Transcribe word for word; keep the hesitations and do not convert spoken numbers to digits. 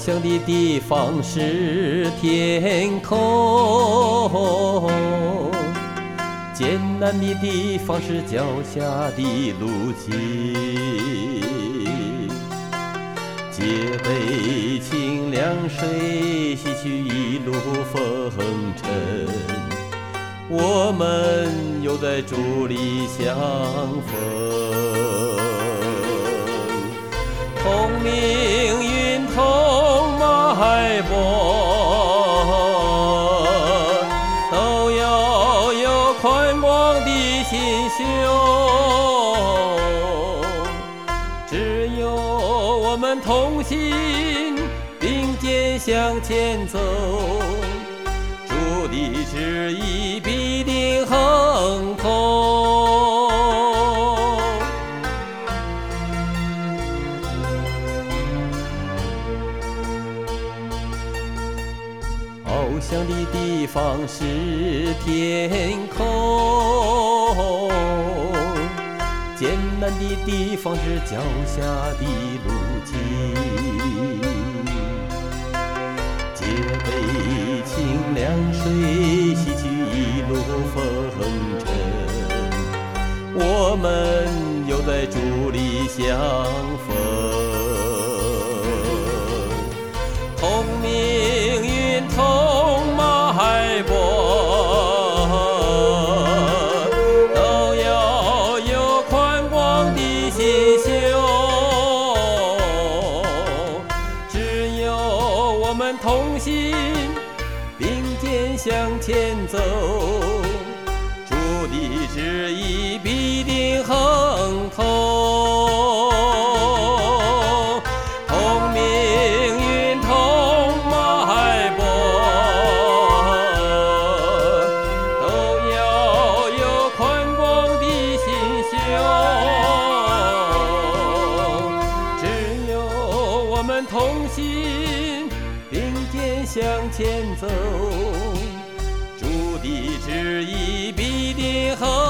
想的地方是天空，艰难的地方是脚下的路径。借杯清凉水，洗去一路风尘，我们又在竹里相逢。同命运同脉搏，都要有宽广的心胸。只有我们同心，并肩向前走，主的旨意必定亨通。翱翔的地方是天空，艰难的地方是脚下的路径。借杯清凉水，洗去一路风尘，我们又在竹里相逢。同命运同脉搏，都要有宽广的心胸。只有我们同心，并肩向前走，主的旨意必定亨通。同命运同脉搏，都要有宽广的心胸。只有我们同心，并肩向前走，主的旨意必定亨通。